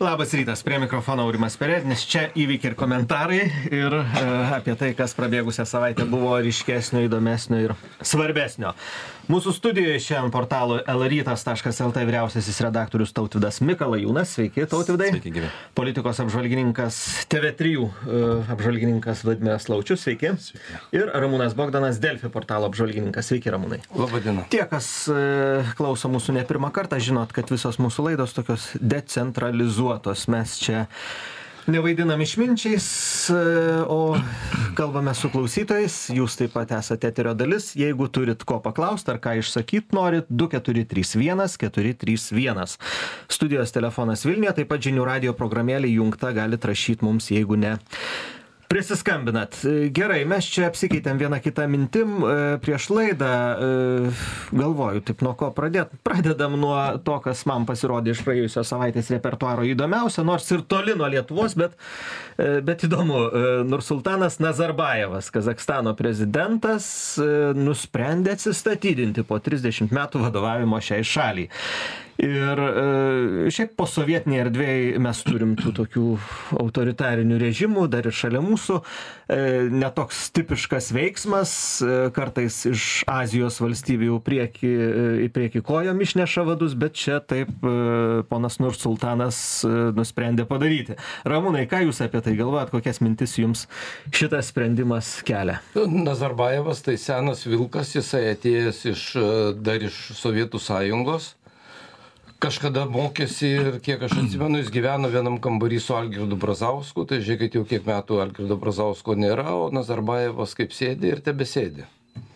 Labas rytas, prie mikrofono Aurimas Perednis, čia įvykiai ir komentarai ir apie tai, kas prabėgusią savaitę buvo ryškesnio, įdomesnio ir svarbesnio. Mūsų studijoje šiandien portalo lrytas.lt vyriausiasis redaktorius Tautvydas Mikalajūnas. Sveiki, Tautvydai. Sveiki, gyvi. Politikos apžvalgininkas TV3 apžvalgininkas Vladimiras Laučius. Sveiki. Sveiki. Ir Ramūnas Bogdanas, Delfi portalo apžvalgininkas. Sveiki, Ramūnai. Labadiena. Tie, kas klauso mūsų ne pirmą kartą, žinot, kad visos mūsų laidos tokios decentralizuotos. Mes čia nevaidinam išminčiais, o kalbame su klausytojais. Jūs taip pat esate eterio dalis. Jeigu turit ko paklausti ar ką išsakyt norit, 2431 431. Studijos telefonas Vilniuje, taip pat žinių radijo programėlė įjungta, galit rašyti mums, jeigu ne prisiskambinat. Gerai, mes čia apsikeitėm vieną kitą mintim prieš laidą. Galvoju, taip nuo ko pradėt. Pradedam nuo to, kas man pasirodė iš praėjusios savaitės repertuaro įdomiausia, nors ir toli nuo Lietuvos, bet įdomu. Nursultanas Nazarbajevas, Kazachstano prezidentas, nusprendė atsistatydinti po 30 metų vadovavimo šiai šaliai. Ir šiaip po sovietinėje erdvėje mes turim tų tokių autoritarinių režimų, dar ir šalia mūsų. Netoks tipiškas veiksmas, kartais iš Azijos valstybių į priekį kojom išneša vadus, bet čia taip ponas Nursultanas nusprendė padaryti. Ramūnai, ką jūs apie tai galvojat, kokias mintis jums šitas sprendimas kelia? Nazarbajevas tai senas vilkas, jisai atėjęs dar iš Sovietų Sąjungos. Kažkada mokėsi ir kiek aš atsimenu, jis gyveno vienam kambarį su Algirdu Brazausku, tai žiūrėkit, jau kiek metų Algirdo Brazausko nėra, o Nazarbajevas kaip sėdi ir tebesėdi.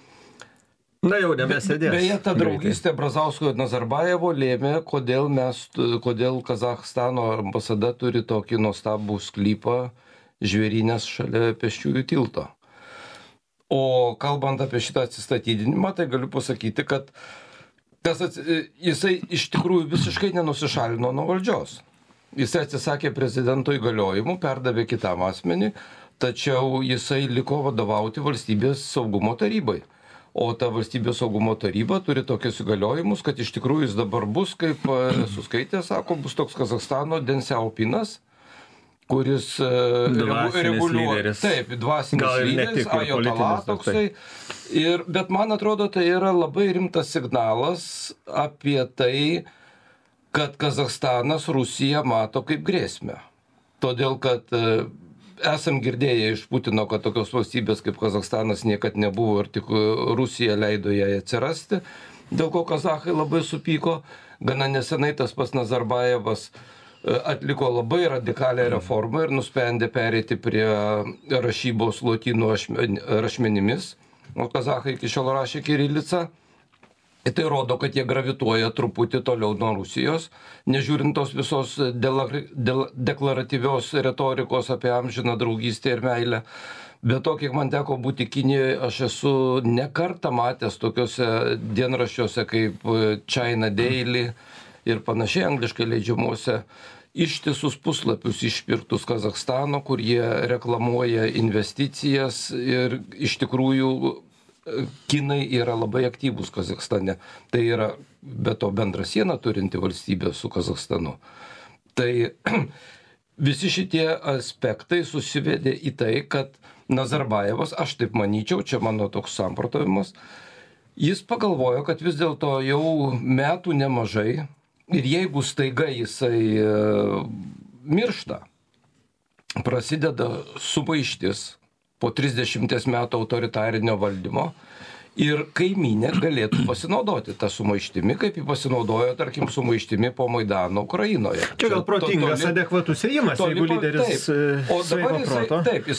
Na jau nebesėdės. Beje, ta draugystė Brazausko ir Nazarbajevo lėmė, kodėl Kazachstano ambasada turi tokį nuostabų sklypą žvėrynės šalia Pėsčiųjų tilto. O kalbant apie šitą atsistatydinimą, tai galiu pasakyti, kad jisai iš tikrųjų visiškai nenusišalino nuo valdžios. Jisai atsisakė prezidento įgaliojimų, perdavė kitam asmenį, tačiau jisai liko vadovauti valstybės saugumo tarybai. O ta valstybės saugumo taryba turi tokius įgaliojimus, kad iš tikrųjų jis dabar bus, kaip suskaitė, sako, bus toks Kazachstano Deng Xiaopinas, kuris reguliuoja. Taip, dvasinis lyderis, ajotala toksai. Bet man atrodo, tai yra labai rimtas signalas apie tai, kad Kazachstanas Rusiją mato kaip grėsmę. Todėl, kad esam girdėję iš Putino, kad tokios valstybės kaip Kazachstanas niekad nebuvo ir tik Rusija leido jai atsirasti, dėl ko kazachai labai supyko. Gana nesenai tas pats Nazarbajevas atliko labai radikalią reformą ir nusprendė pereiti prie rašybos lotynų rašmenimis, o kazachai iki šiol rašė kirilicą. Ir tai rodo, kad jie gravituoja truputį toliau nuo Rusijos, nežiūrint tos visos deklaratyvios retorikos apie amžiną draugystę ir meilę. Bet to, kiek man teko būti Kinijoje, aš esu ne kartą matęs tokiuose dienraščiuose kaip China Daily ir panašiai angliškai leidžiamuose ištisus puslapius išpirktus Kazachstano, kur jie reklamuoja investicijas ir iš tikrųjų kinai yra labai aktyvūs Kazachstane. Tai yra be to bendrą sieną turinti valstybė su Kazachstanu. Tai visi šitie aspektai susivedė į tai, kad Nazarbajevas, aš taip manyčiau, čia mano toks samprotavimas, jis pagalvojo, kad vis dėlto jau metų nemažai ir jeigu staiga jisai miršta, prasideda sumaištis po 30 metų autoritarinio valdymo ir kaimynė galėtų pasinaudoti tą sumaištimi, kaip jį pasinaudojo, tarkim, sumaištimi po Maidano Ukrainoje. Čia gal protingas, adekvatus ėjimas, jeigu lyderis sveiko proto. Taip,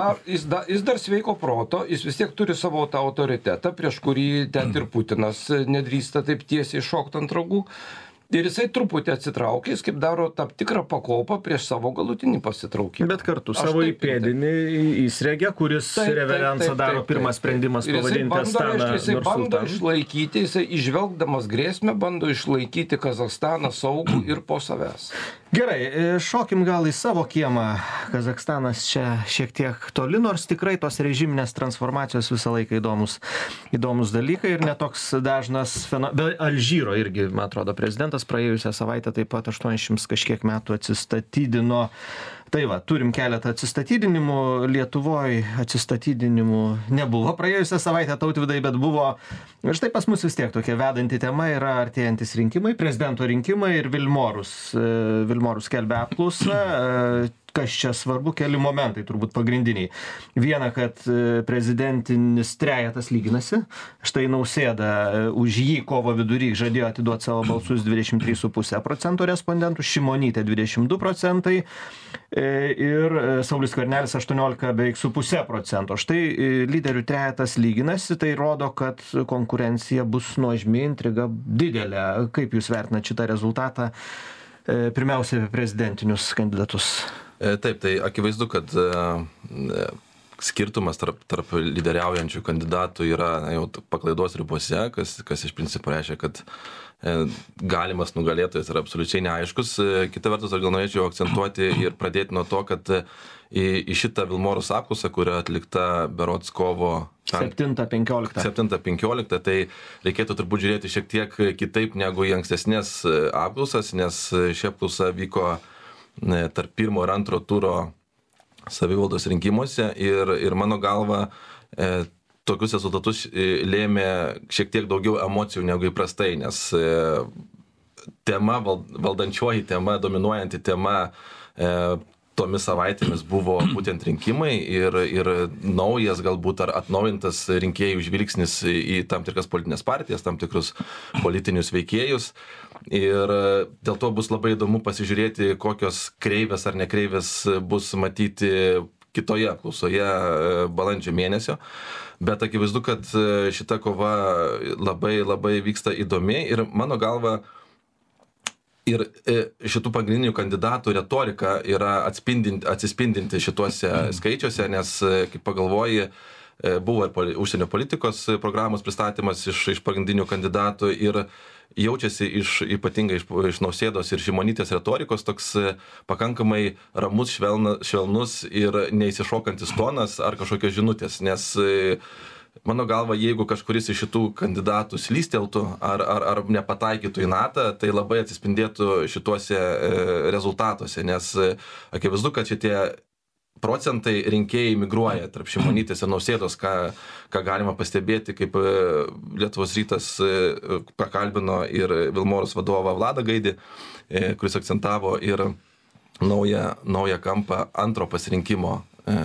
jis dar sveiko proto, jis vis tiek turi savo tą autoritetą, prieš kurį ten ir Putinas nedrįsta taip tiesiai šokti ant ragų. Ir jisai truputį atsitraukė, jis kaip daro tam tikrą pakopą prieš savo galutinį pasitraukimą. Bet kartu savo įpėdinį įsregė, kuris reverenciją daro, pirmas sprendimas pavadinti Astaną Nursultanu. Jisai bando išlaikyti, jisai išvelgdamas grėsmę, bando išlaikyti Kazachstaną saugų ir po savęs. Gerai, šokim gal į savo kiemą. Kazachstanas čia šiek tiek toli, nors tikrai tos režiminės transformacijos visą laiką įdomus dalykai ir netoks dažnas be Alžyro irgi, man atrodo, prezidentas praėjusią savaitę taip pat 80 kažkiek metų atsistatydino. Tai va, turim keletą atsistatydinimų. Lietuvoj atsistatydinimų nebuvo praėjusią savaitę, Tautvydai, bet buvo. Ir štai pas mus vis tiek tokia vedanti tema yra artėjantis rinkimai, prezidento rinkimai ir Vilmorus skelbia apklausą. Kas čia svarbu, keli momentai turbūt pagrindiniai. Viena, kad prezidentinis trejetas lyginasi. Štai Nausėda už jį kovo vidury žadėjo atiduoti savo balsus 23,5% respondentų, Šimonytė 22% ir Saulius Skvernelis 18,5%. Štai lyderių trejetas lyginasi, tai rodo, kad konkurencija bus nuožmi, intriga didelė. Kaip jūs vertinate šitą rezultatą? Pirmiausia, apie prezidentinius kandidatus. Taip, tai akivaizdu, kad skirtumas tarp lyderiaujančių kandidatų yra jau paklaidos ribose, kas iš principo reiškia, kad galimas nugalėtojas yra absoliučiai neaiškus. Kita vertus, aš gal norėčiau akcentuoti ir pradėti nuo to, kad į šitą Vilmorus apklausą, kuri atlikta berods kovo 7-15, tai reikėtų turbūt žiūrėti šiek tiek kitaip negu į ankstesnės apklausas, nes ši apklausa vyko tarp pirmo ir antro turo savivaldos rinkimuose ir mano galva tokius rezultatus lėmė šiek tiek daugiau emocijų negu įprastai, nes tema, valdančioji tema, dominuojanti tema tomis savaitėmis buvo būtent rinkimai ir naujas galbūt ar atnaujintas rinkėjų žvilgsnis į tam tikras politinės partijas, tam tikrus politinius veikėjus. Ir dėl to bus labai įdomu pasižiūrėti, kokios kreivės ar nekreivės bus matyti kitoje apklausoje balandžio mėnesio. Bet akivaizdu, kad šita kova labai vyksta įdomi ir mano galva ir šitų pagrindinių kandidatų retorika yra atsispindinti šituose skaičiuose, nes, kaip pagalvoji, buvo ir užsienio politikos programos pristatymas iš pagrindinių kandidatų ir jaučiasi ypatingai iš Nausėdos ir Šimonytės retorikos toks pakankamai ramus, švelnus ir neįsišokantis tonas ar kažkokios žinutės, nes mano galva, jeigu kažkuris iš šitų kandidatų slysteltų ar nepataikytų į natą, tai labai atsispindėtų šituose rezultatuose, nes akivaizdu, kad šitie procentai rinkėjai migruoja tarp Šimonytės ir Nausėdos, ką galima pastebėti, kaip Lietuvos rytas pakalbino ir Vilmorus vadovą Vladą Gaidį, kuris akcentavo ir naują kampą antro pasirinkimo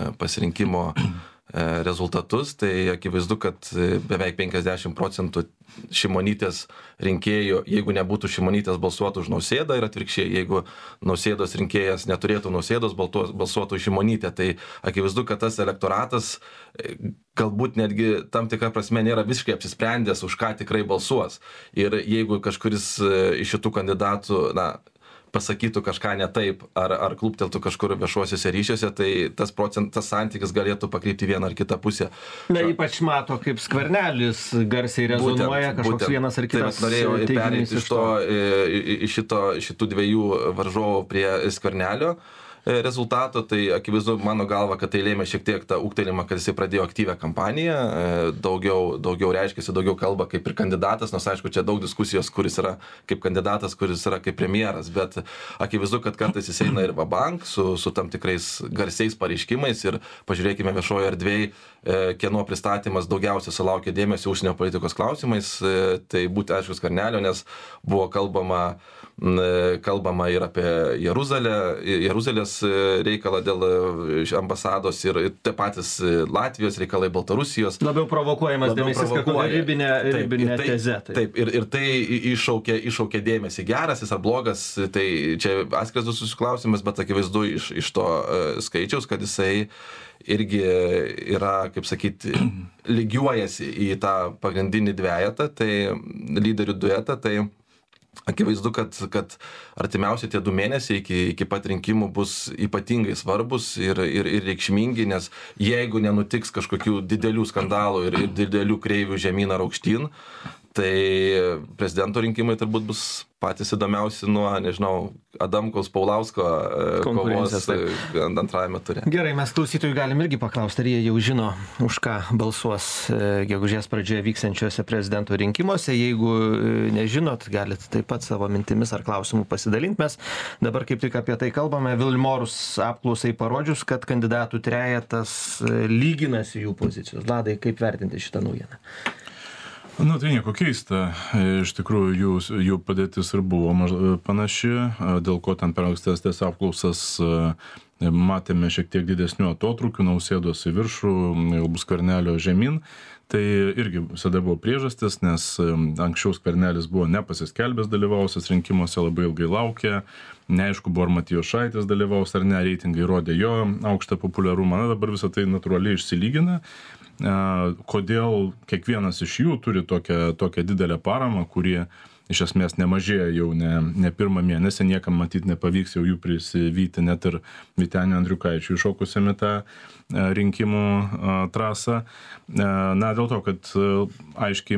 rezultatus, tai akivaizdu, kad beveik 50% Šimonytės rinkėjų, jeigu nebūtų Šimonytės, balsuotų už Nausėdą ir atvirkščiai, jeigu Nausėdos rinkėjas neturėtų Nausėdos, balsuotų už Šimonytę, tai akivaizdu, kad tas elektoratas galbūt netgi tam tikrą prasme nėra visiškai apsisprendęs, už ką tikrai balsuos. Ir jeigu kažkuris iš šitų kandidatų, pasakytų kažką ne taip, ar klupteltų kažkur viešuosiuose ryšiuose, tai tas santykis galėtų pakrypti vieną ar kitą pusę. Ypač mato, kaip Skvernelis garsiai rezonuoja kažkoks vienas ar kitas. Tai norėjau pereiti iš šitų dviejų varžovų prie Skvernelio rezultato, tai akivaizdu mano galva, kad tai lėmė šiek tiek tą ūgtelimą, kad jisai pradėjo aktyvią kampaniją, daugiau reiškiasi, daugiau kalba kaip ir kandidatas, nors aišku, čia daug diskusijos, kuris yra kaip kandidatas, kuris yra kaip premjeras, bet akivaizdu, kad kartais jis eina ir vabank su tam tikrais garsiais pareiškimais ir pažiūrėkime viešojo erdvėj, kieno pristatymas daugiausia sulaukė dėmesio užsienio politikos klausimais, tai būtent aišku Skvernelio, nes buvo kalbama ir apie Jeruzalės reikalą dėl ambasados ir tie patys Latvijos reikalai, Baltarusijos. Labiau provokuojamas dėmesys, kad ribinė tezė. Taip, ir tai iššaukė dėmesį. Geras jis ar blogas, tai čia atskiras susiklausimas, bet akivaizdu iš to skaičiaus, kad jisai irgi yra, kaip sakyti, lygiuojasi į tą pagrindinį dvejetą, tai lyderių duetą, tai akivaizdu, kad artimiausi tie 2 mėnesiai iki pat rinkimų bus ypatingai svarbus ir reikšmingi, nes jeigu nenutiks kažkokių didelių skandalų ir didelių kreivių žemyn ar aukštyn, Tai prezidento rinkimai turbūt bus patys įdomiausi nuo, nežinau, Adamkaus Paulausko kovos antrajame ture. Gerai, mes klausytojų galim irgi paklausti, ar jie jau žino, už ką balsuos gegužės pradžioje vyksiančiuose prezidento rinkimuose. Jeigu nežinot, galite taip pat savo mintimis ar klausimų pasidalinti. Mes dabar kaip tik apie tai kalbame. Vilmorus apklausai parodžius, kad kandidatų trejetas lyginasi jų pozicijos. Vladai, kaip vertinti šitą naujieną? Nu, tai nieko keista. Iš tikrųjų, jų padėtis ir buvo panaši, dėl ko ten per ankstesnės apklausas matėme šiek tiek didesnių atotrūkių, Nausėdos į viršų, galbūt Skvernelio žemyn. Tai irgi visada buvo priežastis, nes anksčiau Skvernelis buvo nepasiskelbęs dalyvausias rinkimuose, labai ilgai laukė. Neaišku, buvo ar Matijošaitis dalyvaus ar ne, reitingai rodė jo aukštą populiarumą. Na, dabar visą tai natūraliai išsilygina. Kodėl kiekvienas iš jų turi tokią didelę paramą, kurie iš esmės nemažėja jau ne pirmą mėnesį, niekam matyti nepavyks jau jų prisivyti, net ir Vyteniui Andriukaičiui iššokusiame tą rinkimų trasą. Na, dėl to, kad aiškiai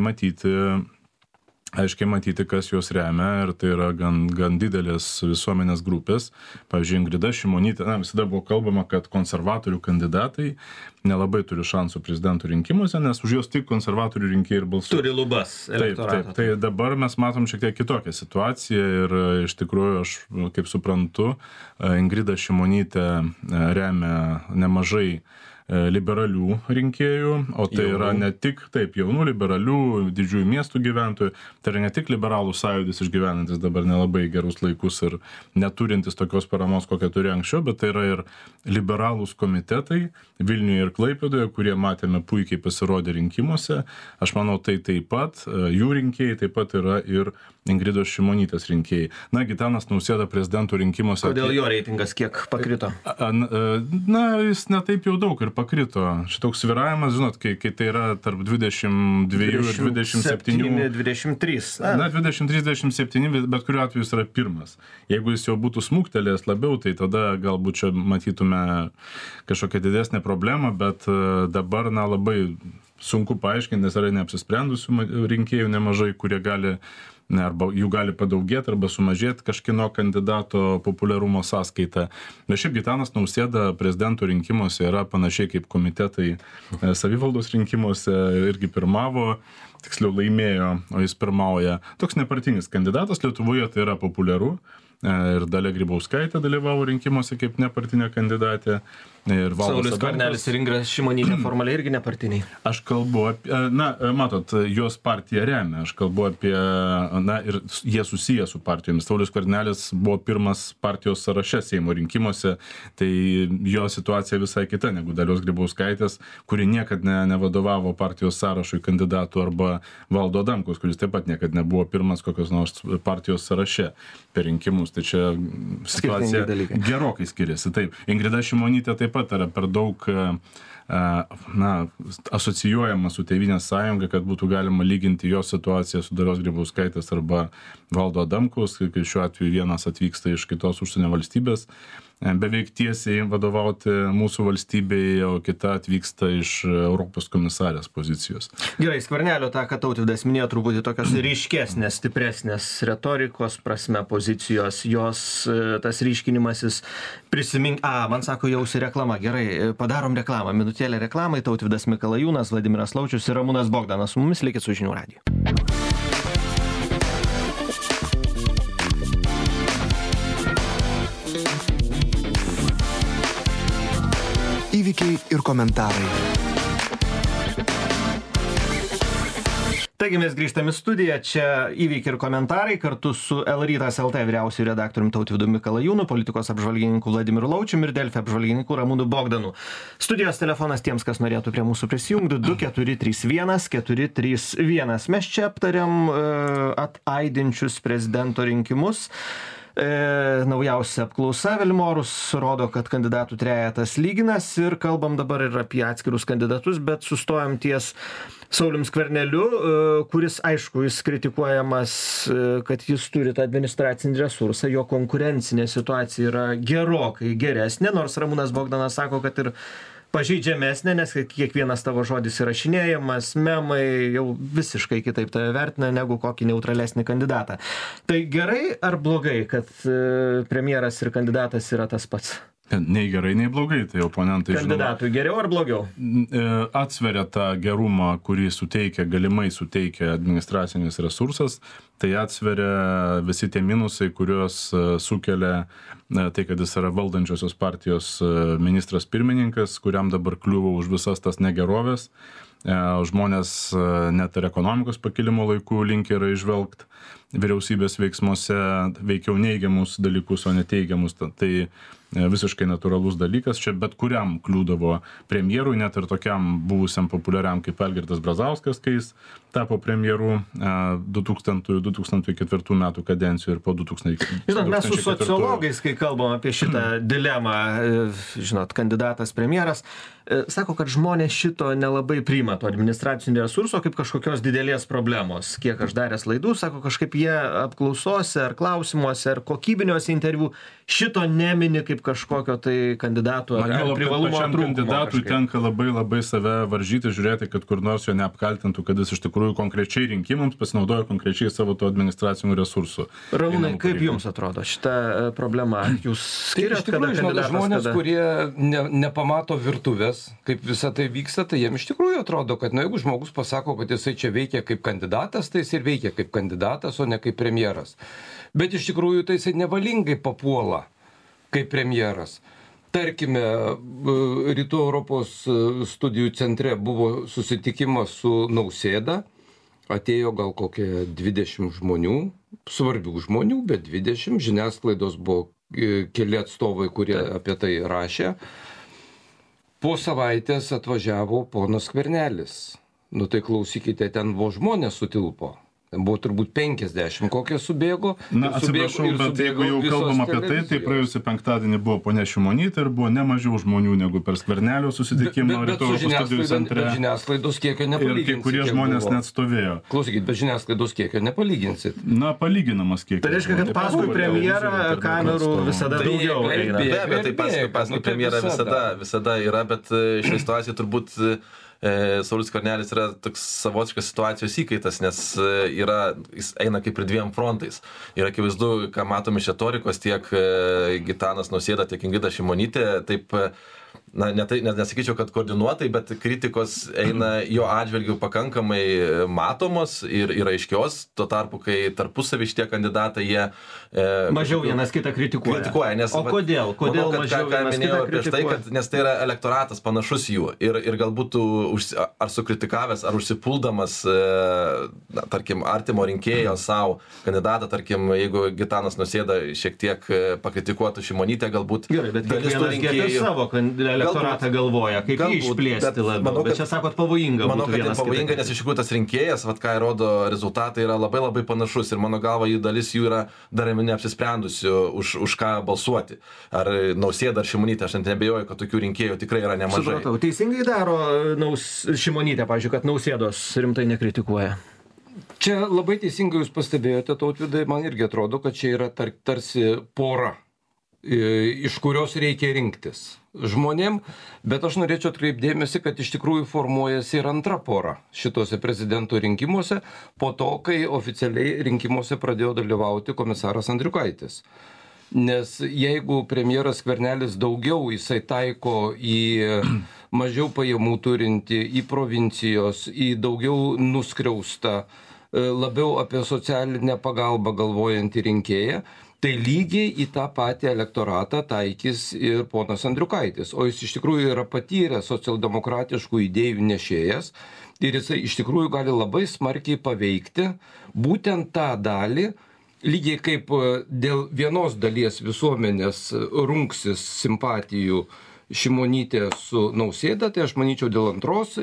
matyti, kas juos remia, ir tai yra gan didelės visuomenės grupės. Pavyzdžiui, Ingrida Šimonytė, visada buvo kalbama, kad konservatorių kandidatai nelabai turi šansų prezidentų rinkimuose, nes už juos tik konservatorių rinkėjai ir balsuoja. Turi lubas elektorato. Taip. Tai dabar mes matom šiek tiek kitokią situaciją ir iš tikrųjų, aš kaip suprantu, Ingrida Šimonytė remia nemažai liberalių rinkėjų, o tai yra ne tik jaunų liberalių, didžiųjų miestų gyventojų, tai yra ne tik liberalų sąjūdis išgyvenantis dabar nelabai gerus laikus ir neturintis tokios paramos, kokią turi anksčiau, bet tai yra ir liberalūs komitetai Vilniuje ir Klaipėdoje, kurie matėme puikiai pasirodė rinkimuose. Aš manau, tai taip pat, jų rinkėjai taip pat yra ir Ingridos Šimonytės rinkėjai. Na, Gitanas Nausėda prezidentų rinkimuose... Kodėl jo reitingas kiek pakrito? Na, jis ne taip jau daug ir pakrito. Šitoks sviravimas, žinot, kai tai yra tarp 22 ir 27... 23. Na, 23-27, bet kuriuo atveju jis yra pirmas. Jeigu jis jau būtų smuktelėjęs labiau, tai tada galbūt čia matytume kažkokią didesnę problemą, bet dabar, labai sunku paaiškinti, nes yra neapsisprendusių rinkėjų nemažai, kurie arba jų gali padaugėti arba sumažėti kažkieno kandidato populiarumo sąskaita. Bet šiaip Gitanas Nausėda prezidentų rinkimuose yra panašiai kaip komitetai savivaldos rinkimuose, irgi pirmavo, tiksliau laimėjo, o jis pirmauja. Toks nepartinis kandidatas Lietuvoje, tai yra populiaru. Ir Dalia Grybauskaitė dalyvavo rinkimuose kaip nepartinė kandidatė. Saulius Skvernelis ir Ingrida Šimonytė formaliai irgi nepartiniai. Aš kalbu apie, matot, jos partiją remia, aš kalbu apie, ir jie susiję su partijomis. Saulius Skvernelis buvo pirmas partijos sąraše Seimo rinkimuose, tai jo situacija visai kita negu Dalios Grybauskaitės, kuri niekad nevadovavo partijos sąrašui kandidatų, arba Valdo Adamkaus, kuris taip pat niekad nebuvo pirmas kokios nors partijos sąraše per rinkimus. Tai čia situacija gerokai skiriasi. Taip, Ingrida Šimonytė taip pat yra per daug asocijuojama su Tėvynės sąjunga, kad būtų galima lyginti jos situaciją su Dalios Grybauskaitės arba Valdo Adamkaus, kai šiuo atveju vienas atvyksta iš kitos užsienio valstybės beveik tiesiai vadovauti mūsų valstybei, o kita atvyksta iš Europos komisarės pozicijos. Gerai, Skvernelio tą, kad Tautvydas minėjo, truputį tokios ryškesnės, stipresnės retorikos prasme pozicijos, jos tas ryškinimasis prisimink... Man sako, jausi reklama. Gerai, padarom reklamą. Minutėlę reklamai. Tautvydas Mikalajūnas, Vladimiras Laučius ir Ramūnas Bogdanas. Su mumis likit su Žinių radiju. Įvykiai ir komentarai. Taigi mes grįžtame į studiją, čia įvykiai ir komentarai kartu su LRytas LT vyriausiuoju redaktoriumi Tautvydu Mikalajūnu, politikos apžvalgininku Vladimiru Laučiumi ir Delfi apžvalgininku Ramūnu Bogdanu. Studijos telefonas tiems, kas norėtų prie mūsų prisijungti, 2431-431. Mes čia aptariam ataidinčius prezidento rinkimus. Naujausia apklausa Vilmorus rodo, kad kandidatų trejetas lyginas ir kalbam dabar ir apie atskirus kandidatus, bet sustojam ties Saulium Skverneliu, kuris, aišku, jis kritikuojamas, kad jis turi tą administracinį resursą, jo konkurencinė situacija yra gerokai geresnė, nors Ramūnas Bogdanas sako, kad ir pažeidžiamesnė, nes kiekvienas tavo žodis įrašinėjamas, memai jau visiškai kitaip tave vertina negu kokį neutralesnį kandidatą. Tai gerai ar blogai, kad premjeras ir kandidatas yra tas pats? Nei gerai, nei blogai, tai oponentai kandidatui geriau ar blogiau? Atsveria tą gerumą, kurį galimai suteikia administracinis resursas, tai atsveria visi tie minusai, kuriuos sukelia tai, kad jis yra valdančiosios partijos ministras pirmininkas, kuriam dabar kliuvo už visas tas negerovės. Žmonės net ir ekonomikos pakilimo laikų linkę yra įžvelgti vyriausybės veiksmuose veikiau neigiamus dalykus, o ne teigiamus. Tai visiškai natūralus dalykas. Čia bet kuriam kliūdavo premjerui, net ir tokiam buvusiam populiariam kaip Algirdas Brazauskas, kai jis tapo premjeru 2004 metų kadencijų ir po 2004. Žinot, mes su sociologais, kai kalbam apie šitą dilemą, žinot, kandidatas premjeras, sako, kad žmonės šito nelabai priima to administracinio resurso kaip kažkokios didelės problemos. Kiek aš daręs laidų, sako, kažkaip jie apklausose ar klausimuose ar kokybiniuose interviu šito nemini kaip kažkokio tai kandidato ar privalumo trūkumo. Kandidatui tenka labai save varžyti, žiūrėti, kad kur nors jo neapkaltintų, kad jis iš tikrųjų konkrečiai rinkimams pasinaudojo konkrečiai savo to administracinių resursų. Ramūnai, kaip jums atrodo šita problema? Jūs skiriat, kada kandidatas? Žmonės, kurie nepamato virtuvės, kaip visa tai vyksta, tai jiem iš tikrųjų atrodo, kad jeigu žmogus pasako, kad jisai čia veikia kaip kandidatas, tai jis ir veikia kaip kandidatas, o ne kaip premjeras. Bet iš tikrųjų tai jisai nevalingai papuola kaip premjeras. Tarkime, Rytų Europos studijų centre buvo susitikimas su Nausėda, atėjo gal kokie 20 žmonių, svarbių žmonių, bet 20, žiniasklaidos buvo keli atstovai, kurie apie tai rašė. Po savaitės atvažiavo ponas Skvernelis. Nu tai klausykite, ten buvo žmonės sutilpo. Buvo turbūt 50, kokie subėgo. Na, atsiprašau, bet jeigu jau kalbam apie tai praėjusį penktadienį buvo ponia Šimonytė ir buvo ne mažiau žmonių negu per Skvernelio susitikimą Rytų Europos studijų centre. Bet žiniasklaidos kiekio nepalyginsit. Ir kai kurie žmonės net stovėjo. Klausykit, bet žiniasklaidos kiekio nepalyginsit. Na, palyginamas kiekis. Tai reiškia, kad paskui premjerą kamerų visada daugiau eina. Be abejo, tai paskui premjerą visada yra, bet šią situaciją turbūt Saulius Skvernelis yra toks savotiškas situacijos įkaitas, nes jis eina kaip ir dviem frontais. Ir akivaizdu, ką matome iš retorikos, tiek Gitanas Nausėda, tiek Ingrida Šimonytė, taip, na, nesakyčiau, kad koordinuotai, bet kritikos eina jo atžvilgiu pakankamai matomos ir aiškios, tuo tarpu, kai tarpusavy šitie kandidatai jie mažiau vienas kitą kritikuoja. Nes, o kodėl? Kodėl mažiau vienas kitą kritikuoja? Nes tai yra elektoratas panašus jų ir galbūt ar sukritikavęs, ar užsipuldamas, tarkim, artimo rinkėjo savo kandidatą, tarkim, jeigu Gitanas Nausėda šiek tiek pakritikuotų Šimonytę, galbūt gerai, bet kiekvienas apie savo elektoratą galvoja, kaip jį išplėsti labiau. Bet čia sakot pavojinga. Manau, kad tai pavojinga, nes iš tikrųjų tas rinkėjas, ką rodo rezultatai, yra labai panašus ir mano galva jų dalis jų yra dar neapsisprendusių už ką balsuoti. Ar Nausėda, ar Šimonytė, aš net neabejoju, kad tokių rinkėjų tikrai yra nemažai. Supratau, teisingai daro Šimonytė, pavyzdžiui, kad Nausėdos rimtai nekritikuoja. Čia labai teisingai jūs pastebėjote, Tautvydai, man irgi atrodo, kad čia yra tarsi pora, iš kurios reikia rinktis žmonėm, bet aš norėčiau atkreipdėmėsi, kad iš tikrųjų formuojasi ir antra pora šitose prezidento rinkimuose, po to, kai oficialiai rinkimuose pradėjo dalyvauti komisaras Andriukaitis. Nes jeigu premjeras Skvernelis daugiau jisai taiko į mažiau pajamų turinti, į provincijos, į daugiau nuskriaustą, labiau apie socialinę pagalbą galvojantį rinkėją, tai lygiai į tą patį elektoratą taikys ir ponas Andriukaitis. O jis iš tikrųjų yra patyręs socialdemokratiškų idėjų nešėjas ir jisai iš tikrųjų gali labai smarkiai paveikti būtent tą dalį, lygiai kaip dėl vienos dalies visuomenės rungsis simpatijų Šimonytė su Nausėda, tai aš manyčiau dėl antros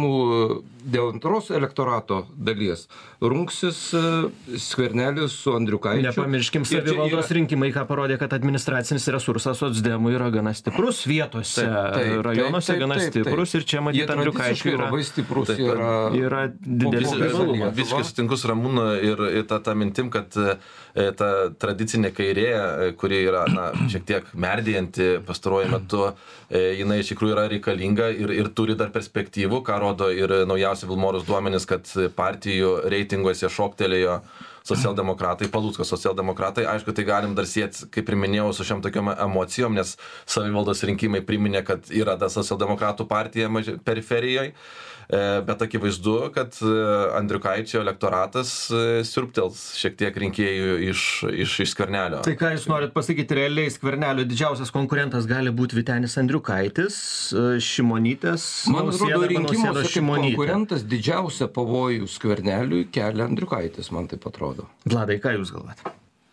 elektorato dalies rungsis Skvernelis su Andriukaičiu. Nepamirškim, savivaldos rinkimai, ką parodė, kad administracinis resursas socdemų yra gana stiprus vietose, rajonuose gana stiprus ir čia matyti Andriukaičiu yra labai stiprus, yra didelis privalumas. Visiškai sutinku su Ramūnu ir ta mintim, kad ta tradicinė kairė, kuri yra šiek tiek merdėjanti pastaruoju metu, jinai iš tikrųjų yra reikalinga ir turi dar perspektyvų, ką rodo ir naujausi Vilmorus duomenys, kad partijų reitinguose šoktelėjo socialdemokratai, Palucko socialdemokratai. Aišku, tai galim dar sieti, kaip ir minėjau, su šiam tokiom emocijom, nes savivaldos rinkimai priminė, kad yra ta socialdemokratų partija periferijoje. Bet akivaizdu, kad Andriukaičio elektoratas siurbtels šiek tiek rinkėjų iš Skvernelio. Tai ką jūs norit pasakyti, realiai Skvernelio didžiausias konkurentas gali būti Vytenis Andriukaitis, Šimonytės, man atrodo, rinkimuose kaip konkurentas didžiausią pavojų Skverneliui kelia Andriukaitis, man taip atrodo. Vladai, ką jūs galvojate?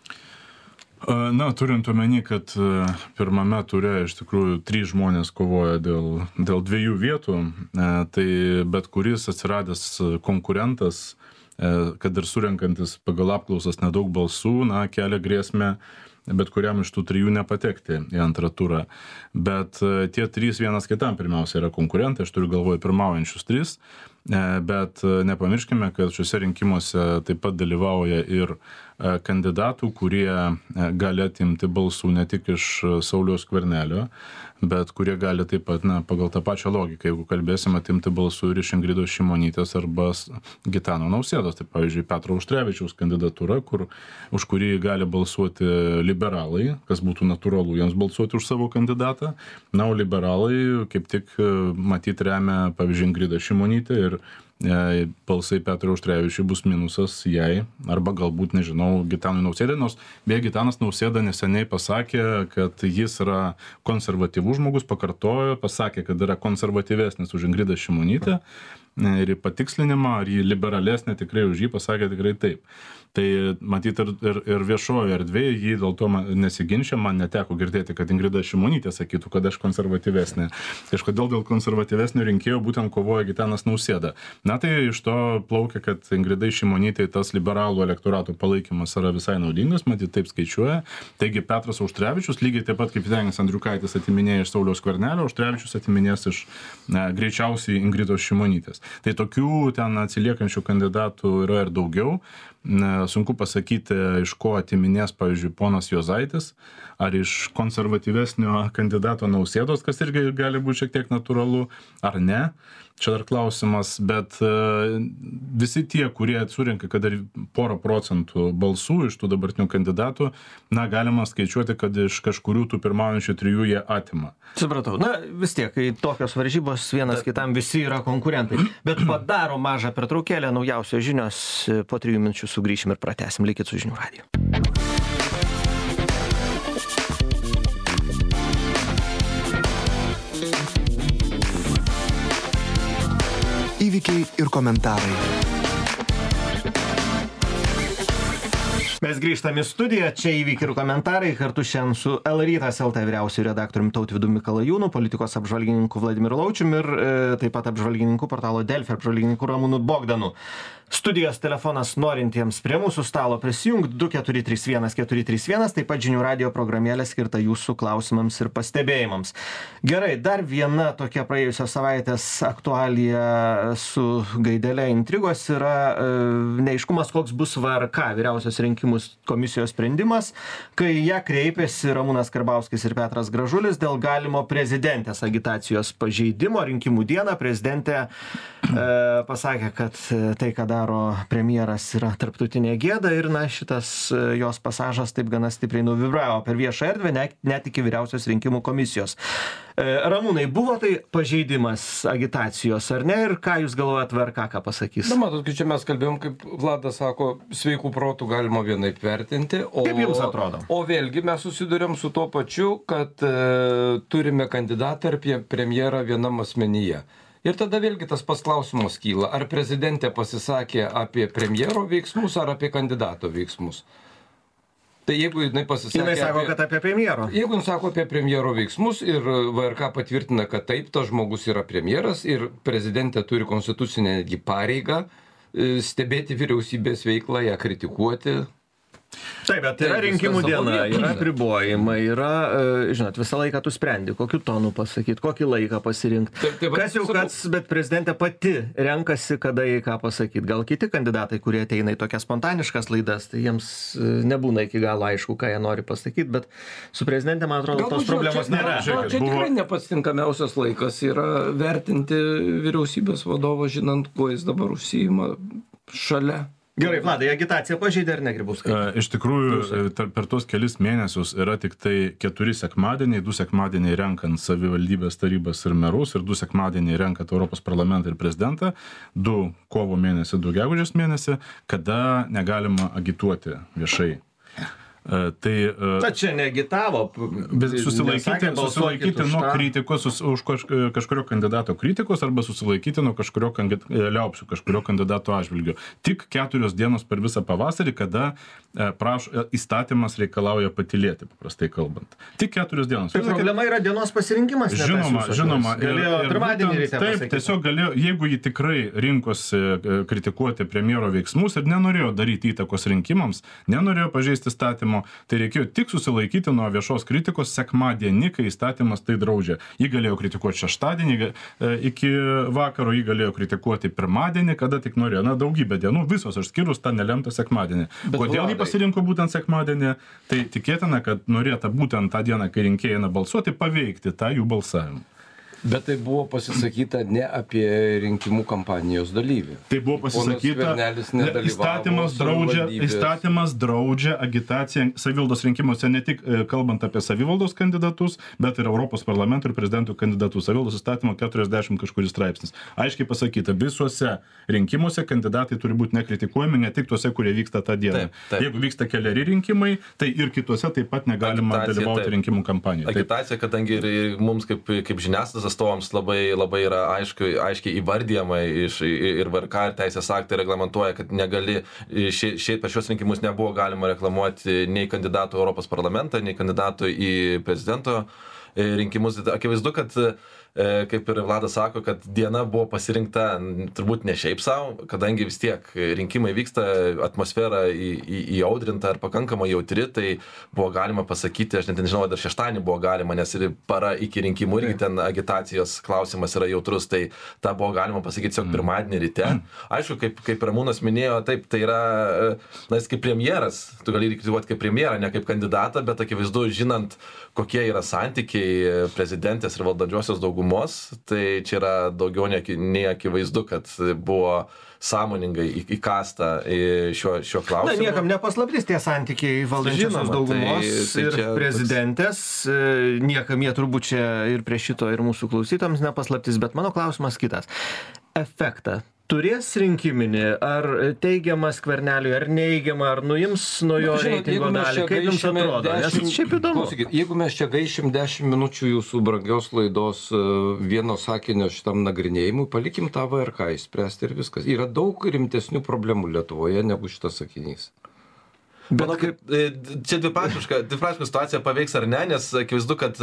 Na, turint omeny, kad pirmame ture iš tikrųjų 3 žmonės kovoja dėl 2 vietų, tai bet kuris atsiradęs konkurentas, kad ir surenkantis pagal apklausas nedaug balsų, kelia grėsmę bet kuriam iš tų 3 nepatekti į antrą turą. Bet tie 3 vienas kitam pirmiausia yra konkurentai, aš turiu galvoje pirmaujančius 3, bet nepamirškime, kad šiuose rinkimuose taip pat dalyvauja ir kandidatų, kurie gali atimti balsų ne tik iš Sauliaus Skvernelio, bet kurie gali taip pat, pagal tą pačią logiką, jeigu kalbėsim, atimti balsų ir iš Ingridos Šimonytės arba Gitano Nausėdos. Tai pavyzdžiui, Petro Auštrevičiaus kandidatūra, už kurį gali balsuoti liberalai, kas būtų natūralu jiems balsuoti už savo kandidatą. Na, o liberalai kaip tik matyt remia, pavyzdžiui, Ingridą Šimonytę ir balsai Petro Auštrevičiui bus minusas jai, arba galbūt, nežinau, Gitanui Nausėdai, nors beje Gitanas Nausėda neseniai pasakė, kad jis yra konservatyvus žmogus, pasakė, kad yra konservatyvesnis už Ingridą Šimonytę ir patikslinimą, ar jį liberalesnė tikrai už jį pasakė tikrai taip. Tai matyt ir viešojo erdvėje jį dėl to nesiginčia, man neteko girdėti, kad Ingrida Šimonytė sakytų, kad aš konservatyvesnė. Kažkodėl dėl konservatyvesnio rinkėjo būtent kovoja Gitanas Nausėda. Na tai iš to plaukia, kad Ingridai Šimonytei tas liberalų elektorato palaikymas yra visai naudingas, matyt taip skaičiuoja. Taigi Petras Auštrevičius, lygiai taip pat kaip Vytenis Andriukaitis atiminėja iš Sauliaus Skvernelio, Auštrevičius atiminės iš greičiausiai Ingridos Šimonytės. Tai tokių ten atsiliekančių kandidatų yra ir daugiau. Sunku pasakyti, iš ko atiminės, pavyzdžiui, ponas Juozaitis, ar iš konservatyvesnio kandidato Nausėdos, kas irgi gali būti šiek tiek natūralu, ar ne. Čia dar klausimas, bet visi tie, kurie surinka, kad ir 1% balsų iš tų dabartinių kandidatų, galima skaičiuoti, kad iš kažkurių tų pirmaujančių 3 jie atima. Supratau. Vis tiek, kai tokios varžybos vienas kitam visi yra konkurentai. Bet padaro mažą pertraukėlę, naujausios žinios, po 3 minučių sugrįšim ir pratęsim. Likit su Žinių radiju. Įvykiai ir komentarai. Mes grįžtam į studiją, čia įvykiai ir komentarai, kartu šiandien su L-Rytas LT vyriausiuoju redaktoriumi Tautvydu Mikalajūnu, politikos apžvalgininku Vladimiru Laučiumi ir taip pat apžvalgininku portalo Delfi apžvalgininku Ramūnu Bogdanu. Studijos telefonas norintiems prie mūsų stalo prisijungti 2431 taip pat Žinių radijo programėlė skirta jūsų klausimams ir pastebėjimams. Gerai, dar viena tokia praėjusios savaitės aktualija su gaidelė intrigos yra neaiškumas, koks bus VRK, vyriausios rinkimų komisijos sprendimas, kai ją kreipėsi Ramūnas Karbauskis ir Petras Gražulis dėl galimo prezidentės agitacijos pažeidimo. Rinkimų dieną prezidentė pasakė, kad tai, ką daro premjeras, yra tarptautinė gėda ir šitas jos pasažas taip gana stipriai nuvibravo per viešą erdvę, net iki vyriausios rinkimų komisijos. Ramūnai, buvo tai pažeidimas agitacijos, ar ne? Ir ką jūs galvojat, VRK, ką pasakys? Matot, kai čia mes kalbėjom, kaip Vladas sako, sveikų protų galima vienaip vertinti. Kaip jums atrodo? O vėlgi mes susidurėm su tuo pačiu, kad turime kandidatą ir premjerą vienam asmenyje. Ir tada vėlgi tas pats klausimas kyla, ar prezidentė pasisakė apie premjero veiksmus ar apie kandidato veiksmus. Tai jeigu jinai pasisakė... Jinai sako, kad apie premjero. Jeigu jinai sako apie premjero veiksmus ir VRK patvirtina, kad taip, tas žmogus yra premjeras ir prezidentė turi konstitucinę netgi pareigą stebėti vyriausybės veiklą, ją kritikuoti, Taip, bet yra rinkimų diena, yra apribojimai, yra, žinot, visą laiką tu sprendi, kokiu tonu pasakyti, kokį laiką pasirinkti. Kas jau kas, bet prezidentė pati renkasi, kada jai ką pasakyti. Gal kiti kandidatai, kurie ateina į tokias spontaniškas laidas, tai jiems nebūna iki galo aišku, ką jie nori pasakyti, bet su prezidentė, man atrodo, tos problemos nėra. Čia tikrai nepats tinkamiausias laikas yra vertinti vyriausybės vadovą, žinant, kuo jis dabar užsiima šalia. Gerai, Vladai, agitacija pažeidė ar ne, Grybauskaitė? Iš tikrųjų, per tuos kelis mėnesius yra tik tai 4 sekmadieniai, 2 sekmadieniai renkant savivaldybės tarybas ir merus ir 2 sekmadieniai renkant Europos parlamentą ir prezidentą, 2 kovo mėnesį, 2 gegužės mėnesį, kada negalima agituoti viešai. Tai čia neagitavo. Susilaikyti nuo kritikos, už kažkurio kandidato kritikos arba susilaikyti nuo liaupsių kažkurio kandidato atžvilgiu. Tik 4 dienos per visą pavasarį, kada įstatymas reikalauja patylėti, paprastai kalbant. Tik 4 dienos. Tai problema yra dienos pasirinkimas. Žinoma. Galėjo pirmadienį ryte pasakyti. Taip, tiesiog galėjo, jeigu jį tikrai rinkosi kritikuoti premjero veiksmus ir nenorėjo daryti įtakos rinkimams, nenorėjo pažeisti įstatymą, tai reikėjo tik susilaikyti nuo viešos kritikos sekmadienį, kai įstatymas tai draudžia. Jį galėjo kritikuoti šeštadienį iki vakaro, jį galėjo kritikuoti pirmadienį, kada tik norėjo. Na, daugybė dienų, visos išskyrus tą nelemtą sekmadienį. Kodėl jį pasirinko būtent sekmadienį? Tai tikėtina, kad norėta būtent tą dieną, kai rinkėjai eina balsuoti, paveikti tą jų balsavimą. Bet tai buvo pasisakyta ne apie rinkimų kampanijos dalyvį. Tai buvo pasisakyta, įstatymas draudžia agitaciją savivaldos rinkimuose, ne tik kalbant apie savivaldos kandidatus, bet ir Europos parlamento ir prezidentų kandidatus. Savivaldos įstatymo 40 kažkuris straipsnis. Aiškiai pasakyta, visuose rinkimuose kandidatai turi būti nekritikuojami, ne tik tuose, kurie vyksta tą dieną. Taip. Jeigu vyksta keliari rinkimai, tai ir kituose taip pat negalima dalyvauti rinkimų kampanijoje. Agitacija, kadangi ir mums kaip žiniasklaidos atstovams labai yra aiškiai įvardyjama ir VRK ir teisės aktai reglamentuoja, kad negali, per šios rinkimus nebuvo galima reklamuoti nei kandidatų Europos parlamentą, nei kandidatų į prezidento rinkimus. Akivaizdu, kad kaip ir Vladas sako, kad diena buvo pasirinkta turbūt ne šiaip savo, kadangi vis tiek rinkimai vyksta, atmosfera įaudrinta ar pakankamai jautri, tai buvo galima pasakyti, aš net nežinau, dar šeštadienį buvo galima, nes ir para iki rinkimų irgi ten agitacijos klausimas yra jautrus, tai tą buvo galima pasakyti tiesiog pirmadienį ryte. Aišku, kaip Ramūnas minėjo, taip, tai yra, na, jis kaip premjeras, tu gali kritikuoti kaip premjerą, ne kaip kandidatą, bet akivaizdu, žinant, kokie yra santykiai prezidentės ir valdančiosios daugumos, tai čia yra daugiau nei akivaizdu, kad buvo sąmoningai įkasta šiuo klausimu. Na, niekam nepaslaptis tie santykiai valdančiosios daugumos ir prezidentės. Niekam jie turbūt čia ir prie šito ir mūsų klausytams nepaslaptis, bet mano klausimas kitas. Efektą turės rinkiminį, ar teigiamą Skverneliui, ar neigiamą, ar nuims nuo jo reitingo dalį, kaip jums atrodo? Nes šiaip įdomu. Jeigu mes čia gaišim 10 minučių jūsų brangios laidos vieno sakinio šitam nagrinėjimui, palikim tą VRK įspręsti ir viskas. Yra daug rimtesnių problemų Lietuvoje negu šitas sakinys. Manau, kaip čia dviprasmiška situacija paveiks ar ne, nes akivaizdu, kad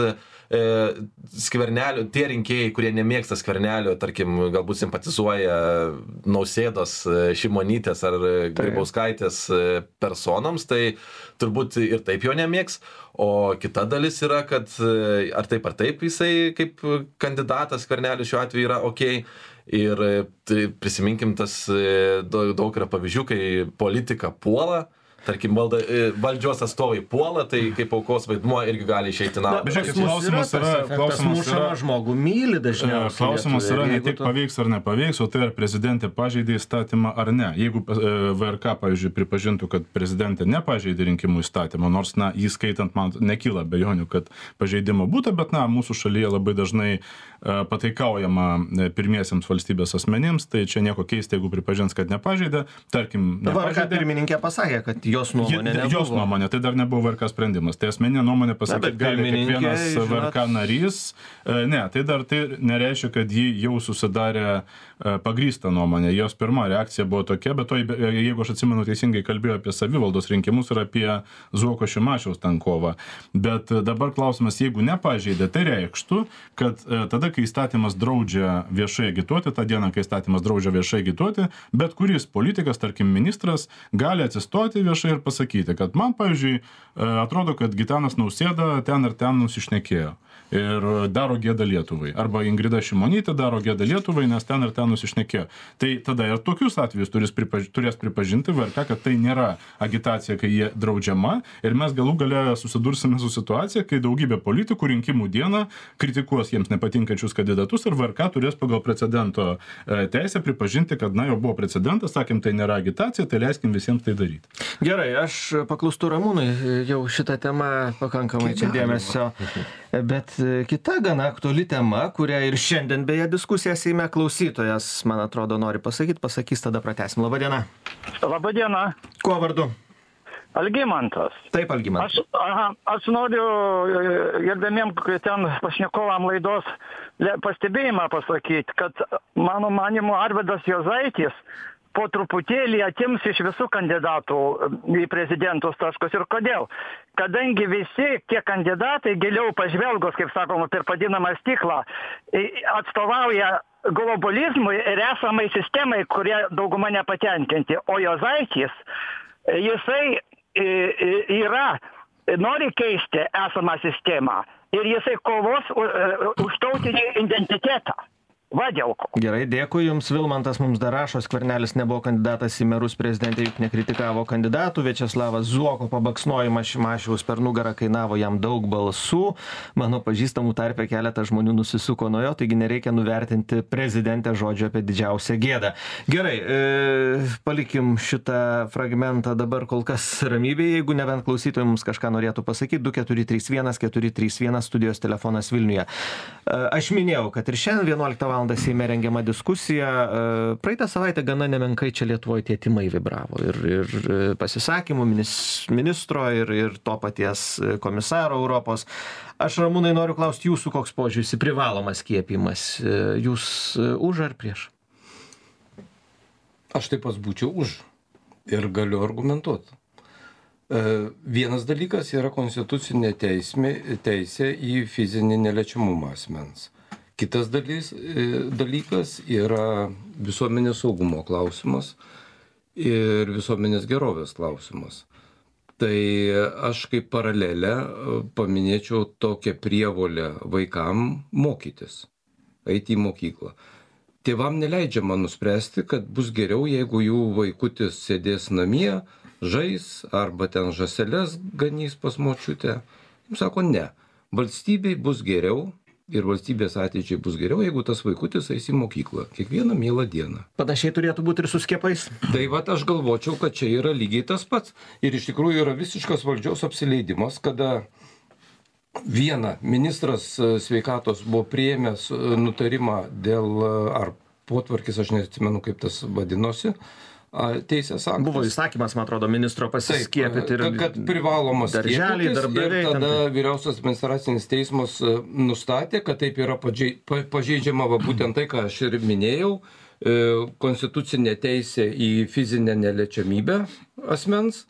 Skvernelio, tie rinkėjai, kurie nemėgsta Skvernelio, tarkim, galbūt simpatizuoja Nausėdos, Šimonytės ar Grybauskaitės personoms, tai turbūt ir taip jo nemėgs. O kita dalis yra, kad ar taip jisai kaip kandidatas Skvernelio šiuo atveju yra okei. Ir prisiminkim, tas daug yra pavyzdžių, kai politika puola. Tarkim, valdžios atstovai puola, tai kaip aukos vaidmuo irgi gali išeiti naudą. Bet klausimas yra žmogų myli dažniausiai. Klausimas yra ne tik paveiks ar nepaveiks, o tai ar prezidentė pažeidė įstatymą ar ne. Jeigu VRK, pavyzdžiui, pripažintų, kad prezidentė nepažeidė rinkimų įstatymą, nors, na, jį skaitant, man nekyla abejonių, kad pažeidimo būtų, bet, na, mūsų šalyje labai dažnai pataikaujama pirmiesiems valstybės asmenims, tai čia nieko keista, jeigu pripažins, kad nepažeidė. Tarkim, VRK pirmininkė pasakė, kad jos nuomonė nebuvo. Jos nuomonė, tai dar nebuvo VRK sprendimas. Tai asmeninė nuomonė pasakyti gali kiekvienas VRK narys. Ne, tai dar tai nereiškia, kad jį jau susidarė pagrįstą nuomonę. Jos pirma reakcija buvo tokia, bet to, jeigu aš atsimenu teisingai, kalbėjau apie savivaldos rinkimus ir apie Zuoko Šimašiaus kovą. Bet dabar klausimas, jeigu nepažeidė, tai reikštų, kad tada, kai įstatymas draudžia viešai agituoti, tą dieną, kai įstatymas draudžia viešai agituoti, bet kuris politikas, tarkim ministras, gali atsistoti viešai viešai ir pasakyti, kad man, pavyzdžiui, atrodo, kad Gitanas Nausėda ten ir ten nusišnekėjo ir daro gėdą Lietuvai. Arba Ingrida Šimonytė daro gėdą Lietuvai, nes ten ir ten nusišnekėjo. Tai tada ir tokius atvejus turės pripažinti VRK, kad tai nėra agitacija, kai jie draudžiama, ir mes galų gale susidursime su situacija, kai daugybė politikų rinkimų dieną kritikuos jiems nepatinkančius kandidatus ir VRK turės pagal precedento teisę pripažinti, kad jau buvo precedentas, sakėm, tai nėra agitacija, tai leiskim visiems tai daryti. Gerai, aš paklūstu Ramūnui, jau šitą temą pakankamai čia dėmesio, bet kita gana aktuali tema, kurią ir šiandien beje diskusija Seime klausytojas, man atrodo, nori pasakys, tada pratęsim. Labadiena. Labadiena. Kuo vardu? Algimantas. Taip, Algimantas. Aš noriu gerbėmiem ten pašnekovam laidos pastebėjimą pasakyti, kad mano manimu Arvydas Juozaitis po truputėlį atims iš visų kandidatų į prezidentus taškus. Ir kodėl? Kadangi visi tie kandidatai giliau pažvelgus, kaip sakoma, per padinamą stiklą, atstovauja globalizmui ir esamai sistemai, kurie dauguma nepatenkinti. O Juozaitis, jisai nori keisti esamą sistemą ir jisai kovos už tautinį identitetą. Va dėl ko. Gerai, dėkui Jums. Vilmantas mums dar rašo, Skvernelis nebuvo kandidatas į merus, prezidentė juk nekritikavo kandidatų, Viačeslavas Zuoko pabaksnojimas Šimašiaus per nugarą kainavo jam daug balsų, mano pažįstamų tarpe keletą žmonių nusisuko nuo jo, taigi nereikia nuvertinti prezidentę žodžio apie didžiausią gėdą. Gerai, palikim šitą fragmentą dabar kol kas ramybėje, jeigu nebent klausytojai mums kažką norėtų pasakyti, 2431 studijos telefonas Vilniuje. Aš minėjau, kad ir šiandien 11 Seime rengiama diskusija. Praeitą savaitę gana nemenkai čia Lietuvoje tie timai vibravo. Ir pasisakymų ministro, ir to paties komisaro Europos. Aš, Ramūnai, noriu klausti jūsų, koks požiūris į privalomą skiepimas. Jūs už ar prieš? Aš taip pat būčiau už. Ir galiu argumentuoti. Vienas dalykas yra konstitucinė teisė į fizinį neliečiamumą asmens. Kitas dalykas yra visuomenės saugumo klausimas ir visuomenės gerovės klausimas. Tai aš kaip paralelę paminėčiau tokią prievolę vaikam mokytis, eiti į mokyklą. Tėvam neleidžiama nuspręsti, kad bus geriau, jeigu jų vaikutis sėdės namie, žais arba ten žąseles ganys pas močiutę. Jums sako, ne, valstybei bus geriau. Ir valstybės ateičiai bus geriau, jeigu tas vaikutis eis į mokyklą. Kiekvieną mielą dieną. Panašiai turėtų būti ir su skiepais? Tai vat aš galvočiau, kad čia yra lygiai tas pats. Ir iš tikrųjų yra visiškas valdžios apsileidimas, kada ministras sveikatos buvo priėmęs nutarimą dėl, ar potvarkis, aš neatsimenu, kaip tas vadinosi, teisės aktas. Buvo įsakymas, man atrodo, ministro pasiskiepyti ir kad privalomas skiepytis, ir tada vyriausias administracinis teismas nustatė, kad taip yra pažeidžiama būtent tai, ką aš ir minėjau, konstitucinė teisė į fizinę neliečiamybę asmens,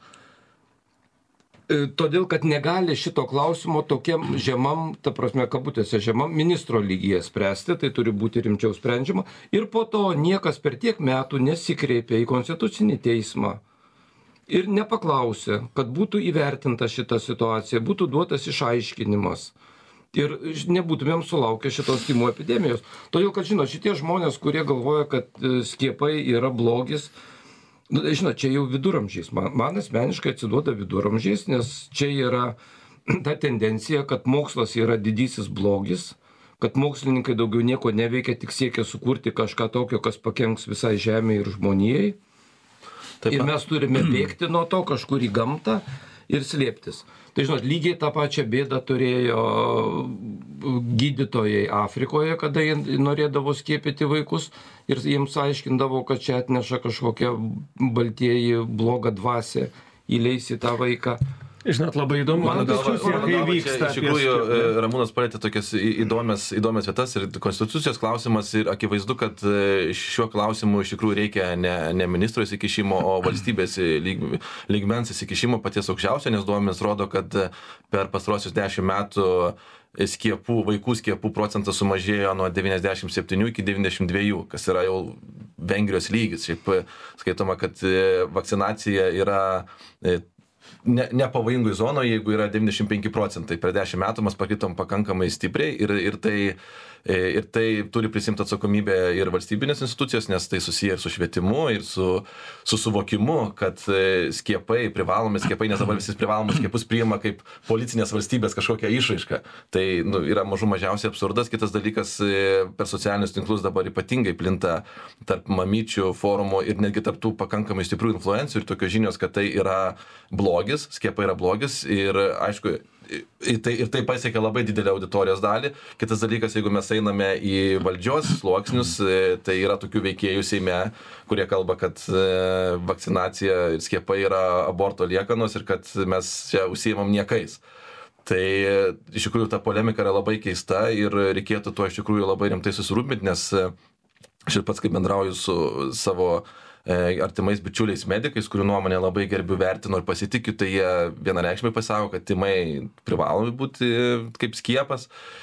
todėl, kad negali šito klausimo tokiam žemam, ta prasme, kabutėse žemam ministro lygyje spręsti, tai turi būti rimčiau sprendžiama. Ir po to niekas per tiek metų nesikreipė į konstitucinį teismą ir nepaklausė, kad būtų įvertinta šita situacija, būtų duotas išaiškinimas. Ir nebūtumėm sulaukę šitos tymų epidemijos. Todėl, kad, šitie žmonės, kurie galvoja, kad skiepai yra blogis, čia jau viduramžiais. Man asmeniškai atsiduoda viduramžiais, nes čia yra ta tendencija, kad mokslas yra didysis blogis, kad mokslininkai daugiau nieko neveikia, tik siekia sukurti kažką tokio, kas pakenks visai žemė ir žmonijai. Ir mes turime bėgti nuo to kažkur į gamtą ir slėptis. Tai lygiai tą pačią bėdą turėjo gydytojai Afrikoje, kada jie norėdavo skiepyti vaikus ir jiems aiškindavo, kad čia atneša kažkokią baltieji blogą dvasią, įleis į tą vaiką. Labai įdomu. Iš tikrųjų, Ramūnas palėtė tokias įdomias vietas ir konstitucijos klausimas ir akivaizdu, kad šiuo klausimu iš tikrųjų reikia ne ministro įsikišimo, o valstybės lygmens įsikišimo paties aukščiausio, nes duomenys rodo, kad per pastaruosius 10 metų skiepų, vaikų skiepų procentas sumažėjo nuo 97 iki 92, kas yra jau Vengrijos lygis. Šiaip skaitoma, kad vakcinacija yra nepavojingoj zonoje, jeigu yra 95 procentai. Per 10 metų mes pakritom pakankamai stipriai ir tai turi prisimti atsakomybę ir valstybinės institucijos, nes tai susiję ir su švietimu, ir su suvokimu, kad skiepai, privalomi skiepai, nes dabar visi privalomus skiepus priima kaip policinės valstybės kažkokią išraišką. Tai yra mažų mažiausiai absurdas. Kitas dalykas, per socialinius tinklus dabar ypatingai plinta tarp mamyčių forumų ir netgi tarp tų pakankamai stiprių influencerių ir tokios žinios, kad tai yra blogis, skiepai yra blogis ir aišku, ir tai pasiekia labai didelę auditorijos dalį. Kitas dalykas, jeigu mes einame į valdžios sluoksnius, tai yra tokių veikėjų Seime, kurie kalba, kad vakcinacija ir skiepai yra aborto liekanos ir kad mes čia užsiimam niekais. Tai iš tikrųjų ta polemika yra labai keista ir reikėtų tuo iš tikrųjų labai rimtai susirūpinti, nes aš ir pats, kai bendrauju su savo artimais bičiuliais medikais, kurių nuomonę labai gerbiu, vertinu ir pasitikiu, tai jie vienareikšmiai pasako, kad tymai privalomi būti kaip skiepas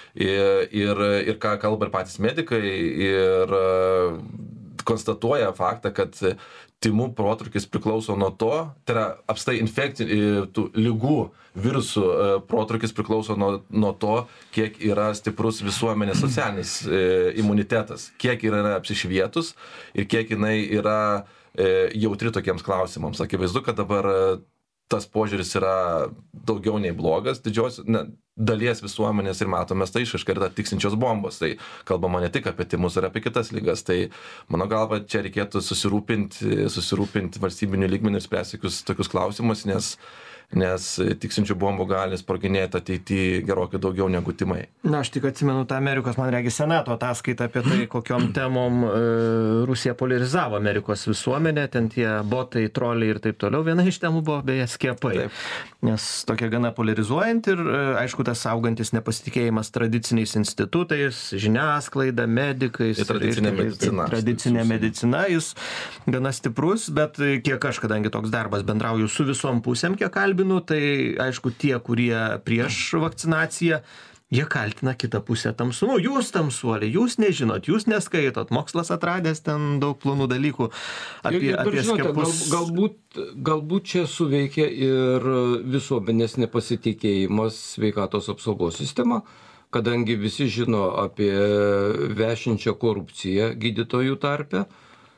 ir ką kalba ir patys medikai ir konstatuoja faktą, kad tymų protrūkis priklauso nuo to, tai yra apstai infekcinių tų lygų virusų protrūkis priklauso nuo to, kiek yra stiprus visuomenės socialinis imunitetas, kiek yra apsišvietus ir kiek jinai yra jautri tokiems klausimams. Akivaizdu, kad dabar tas požiūris yra daugiau nei blogas, dalies visuomenės ir matome tai išaiška ir ta tiksinčios bombos. Tai kalbama ne tik apie tymus ir apie kitas ligas. Tai mano galva, čia reikėtų susirūpinti valstybinių lygmenių ir spręsti tokius klausimus, nes tiksinčių bombų gali sproginėti ateityje gerokai daugiau negu tymai. Na, aš tik atsimenu tą Amerikos, man regis, Senato ataskaitą apie tai, kokiom temom Rusija polarizavo Amerikos visuomenę, ten tie botai, troliai ir taip toliau. Viena iš temų buvo beje skiepai. Taip. Nes tokia gana polarizuojant ir aišku, tas augantis nepasitikėjimas tradiciniais institutais, žiniasklaida, medikais. Tradicinė medicina, jis gana stiprus, bet kiek aš, kadangi toks darbas, bendrauju su visom pusėm, kiek kalbinu, tai aišku, tie, kurie prieš vakcinaciją, jie kaltina kitą pusę tamsumu. Jūs tamsuoliai, jūs nežinot, jūs neskaitot. Mokslas atradęs ten daug plonų dalykų apie skiepus. Galbūt čia suveikia ir visuomenės nepasitikėjimas sveikatos apsaugos sistema, kadangi visi žino apie vešinčią korupciją gydytojų tarpe,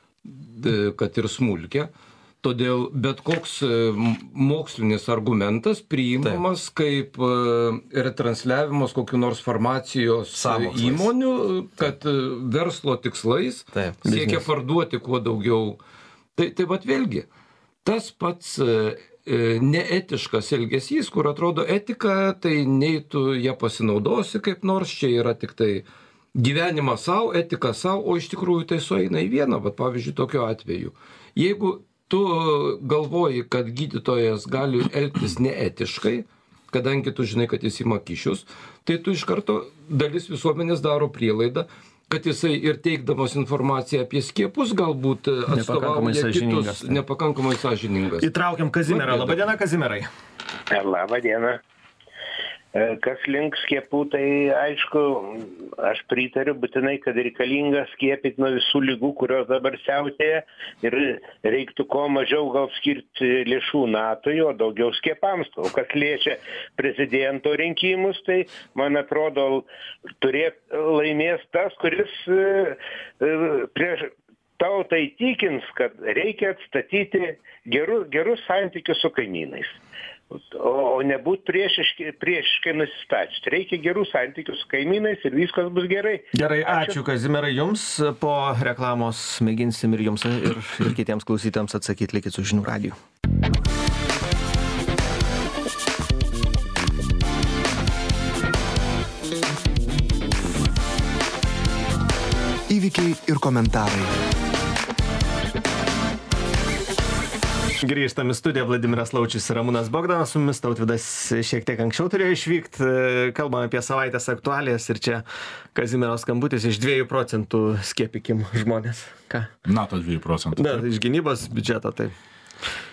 kad ir smulkę. Todėl bet koks mokslinis argumentas priimamas kaip retransliavimas kokių nors farmacijos įmonių, kad verslo tikslais siekia parduoti kuo daugiau. Tai vat vėlgi, tas pats neetiškas elgesys, kur atrodo etika, tai nei tu ją pasinaudosi kaip nors, čia yra tik tai gyvenimas savo, etika savo, o iš tikrųjų tai sueina į vieną, vat pavyzdžiui, tokiu atveju. Jeigu tu galvoji, kad gydytojas gali elgtis neetiškai, kadangi tu žinai, kad jis ima kyšius, tai tu iš karto dalis visuomenės daro prielaidą, kad jisai ir teikdamas informaciją apie skiepus galbūt atstovauja kitus nepakankamai sąžiningas. Įtraukiam Kazimierą. Labadiena, Kazimierai. Labadiena. Kas link skiepų, tai aišku, aš pritariu būtinai, kad reikalinga skiepyti nuo visų ligų, kurios dabar siautėja ir reiktų kuo mažiau gal skirti lėšų NATO-ui, o daugiau skiepams. O kas liečia prezidento rinkimus, tai man atrodo laimės tas, kuris prieš tautai tikins, kad reikia atstatyti gerus santykius su kaimynais. O nebūt priešiškai nusistačiusi. Reikia gerų santykių su kaimynais ir viskas bus gerai. Gerai, ačiū Kazimierai jums. Po reklamos mėginsim ir jums ir kitiems klausytams atsakyti. Likit su Žinių radiju. Įvykiai ir komentarai. Grįžtam į studiją, Vladimiras Laučius ir Ramūnas Bogdanas, su mumis Tautvydas šiek tiek anksčiau turėjo išvykti. Kalbame apie savaitės aktualijas ir čia Kazimiero skambutis iš 2% skiepykim žmonės. Ką? NATO 2%. Na, iš gynybos biudžeto, tai.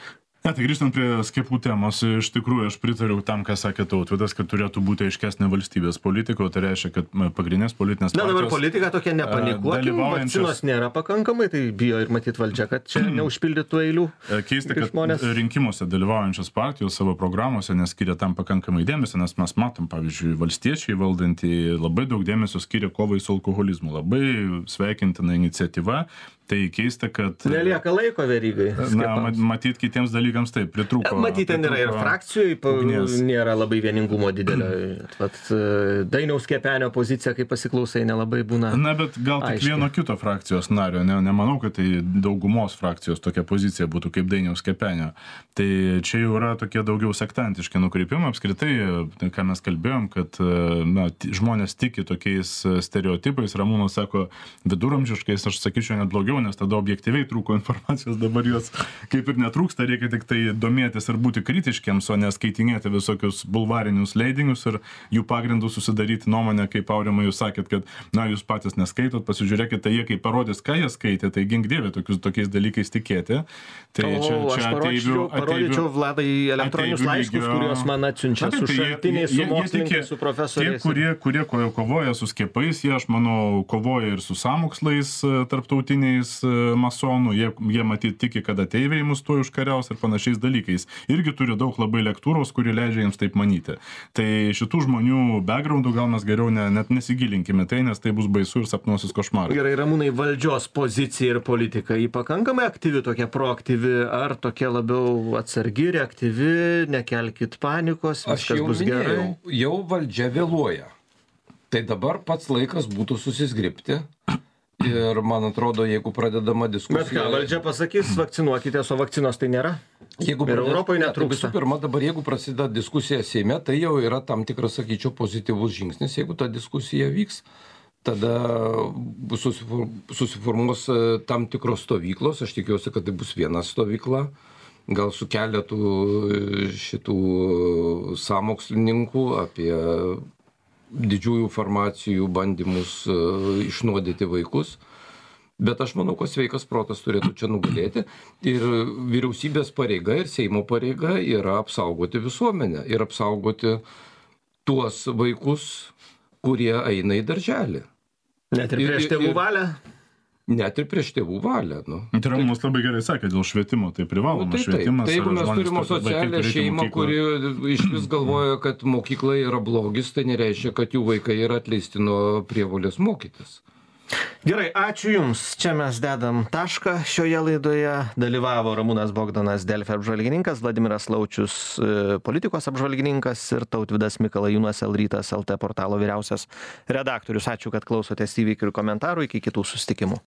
Tai grįžtant prie skiepų temos, iš tikrųjų aš pritariu tam, ką sakė Tautvydas, kad turėtų būti aiškesnė valstybės politika, o tai reiškia, kad pagrindinės politinės partijos... Na dabar politika tokia nepanikuokim, vakcinos nėra pakankamai, tai bijo ir matyt valdžia, kad čia neužpildytų eilių. Keista, kad rinkimuose dalyvaujančios partijos savo programuose neskiria tam pakankamai dėmesio, nes mes matom, pavyzdžiui, valstiečiai valdantį labai daug dėmesio skiria kovai su alkoholizmu. Labai sveikintina iniciatyva. Tai keista, kad... Nelieka laiko Verygai. Na, matyt, kitiems dalykams taip, pritrūko. Matyt, ten yra ir frakcijų, nėra labai vieningumo didelio. Vat, Dainiaus Kepenio pozicija, kai pasiklausai, nelabai būna. Na, bet gal tik aiški. vieno kito frakcijos nario. Nemanau, kad tai daugumos frakcijos tokia pozicija būtų kaip Dainiaus Kepenio. Tai čia jau yra tokie daugiau sektantiški nukreipimai. Apskritai, ką mes kalbėjom, kad na, žmonės tiki tokiais stereotipais. Ramūnas sako viduramžiškais, aš sakyčiau net blogiau, nes tada objektyviai trūko informacijos, dabar jos kaip ir netrūksta, reikia tik tai domėtis ir būti kritiškiams, o neskaitinėti visokius bulvarinius leidinius ir jų pagrindų susidaryti nuomonę, kaip Aurimai jūs sakėt, kad na, jūs patys neskaitot, pasižiūrėkit, tai jie kai parodys, ką jie skaitė, tai gink dieve tokiais dalykais tikėti. Tai aš parodyčiau Vladai elektroninius laiškus, kuriuos man atsiunčia su šaltiniais, su mokslininkais, su profesoriais. Tie, kurie kovoja su skiepais, jie, aš manau, kovoja ir su sąmokslais tarptautiniais masonų, jie matyt tiki, kad ateiviai mus tuo užkariaus ir panašiais dalykais. Irgi turi daug labai lektūros, kuri leidžia jiems taip manyti. Tai šitų žmonių backgroundų gal mes geriau net nesigilinkime tai, nes tai bus baisu ir sapnuosis košmaras. Gerai, Ramūnai, valdžios pozicija ir politika, ji pakankamai aktyvi, tokia proaktyvi, ar tokia labiau atsargi, reaktyvi, nekelkit panikos, viskas bus gerai? Jau valdžia vėluoja. Tai dabar pats laikas būtų susizgribti. Ir man atrodo, jeigu pradedama diskusija... Bet ką, valdžia pasakys, vakcinuokitės, o vakcinos tai nėra? Ir Europoje netrūksta. Visų pirma, dabar jeigu prasideda diskusija Seime, tai jau yra tam tikras, sakyčiau, pozityvus žingsnis. Jeigu ta diskusija vyks, tada susiformuos tam tikros stovyklos. Aš tikiuosi, kad tai bus viena stovykla. Gal su keletu šitų sąmokslininkų apie didžiųjų farmacijų bandymus išnuodyti vaikus. Bet aš manau, kad sveikas protas turėtų čia nugalėti. Ir vyriausybės pareiga ir Seimo pareiga yra apsaugoti visuomenę ir apsaugoti tuos vaikus, kurie eina į darželį. Net ir prieš tėvų valią? Net ir prieš tėvų valią. Tai Ramūnas labai gerai sakė, dėl švietimo tai privaloma švietimas. Tai jeigu mes turime socialią šeimą, kuri iš vis galvoja, kad mokykla yra blogis, tai nereiškia, kad jų vaikai yra atleisti nuo prievolės mokytis. Gerai, ačiū Jums. Čia mes dedam tašką šioje laidoje. Dalyvavo Ramūnas Bogdanas, Delfi apžvalgininkas, Vladimiras Laučius, politikos apžvalgininkas ir Tautvydas Mikalajūnas, L-rytas LT portalo vyriausias redaktorius. Ačiū, kad klausotės įvykių ir komentarų. Iki kitų susitikimų.